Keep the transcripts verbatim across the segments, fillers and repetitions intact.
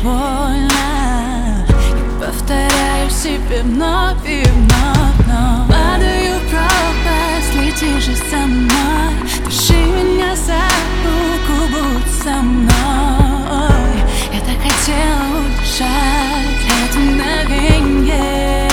больно. Я повторяю себе вновь и вновь, вновь. Падаю в пропасть, летишь же со мной. Держи меня за руку, будь со мной. Я так хотела удержать это мгновенье.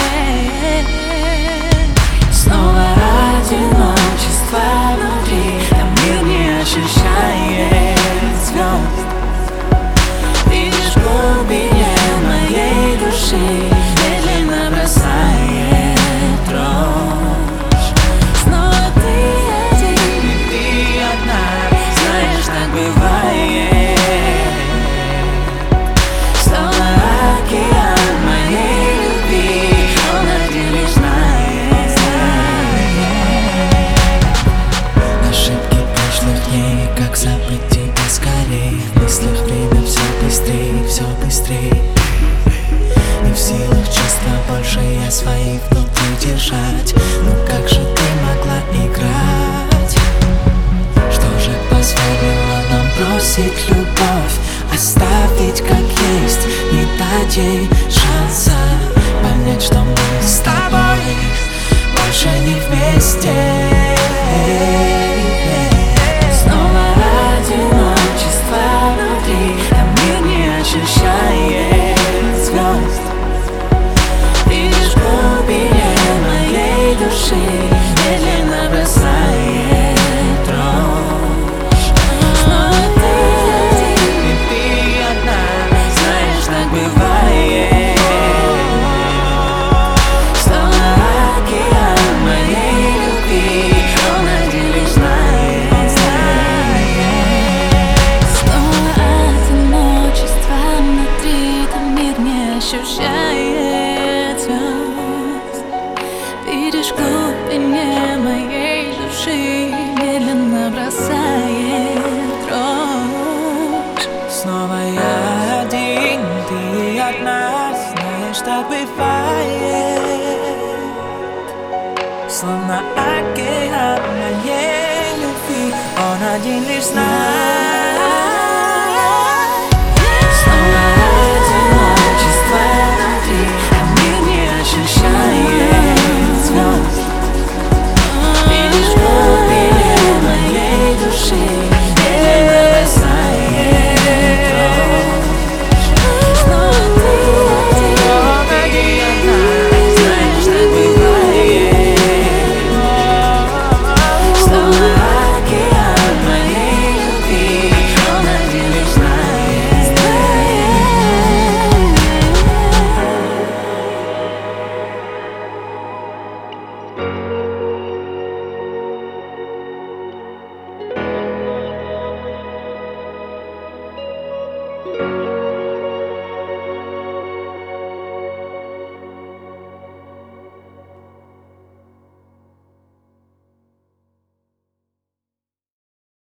Снова одиночество внутри, а мир не ощущает звезд. Видишь, в глубине моей души медленно бросает дрожь. Снова ты один, и ты одна, знаешь, так бывает. Словно океан моей любви, он один лишь знает, знает. Ошибки прошлых дней, как забыть тебя скорей. В мыслях время все быстрее, все быстрее. Не в силах чувства больше я свои внутри держать. Ну как же ты могла играть? Что же позволило нам бросить любовь, оставить как есть, не дать ей шанса понять, что мы с тобой больше не вместе. Снова одиночество внутри, а мир не ощущает звезд. Видишь, в глубине моей души медленно бросает дрожь. Снова ты один, и ты одна, знаешь, так бывает. Словно океан моей любви, он один лишь знает, знает. Снова одиночество внутри, там мир не ощущает звезд. Видишь, в глубине моей души медленно бросает дрожь. Снова я один, ты одна, знаешь, так бывает. Словно океан моей любви, он один лишь знает. Снова одиночество внутри, а мир не ощущает звезд. Видишь, в глубине моей души медленно бросает дрожь. Снова ты один, и ты одна, знаешь, так бывает. Словно океан моей любви, он один лишь знает, знает. Thank you.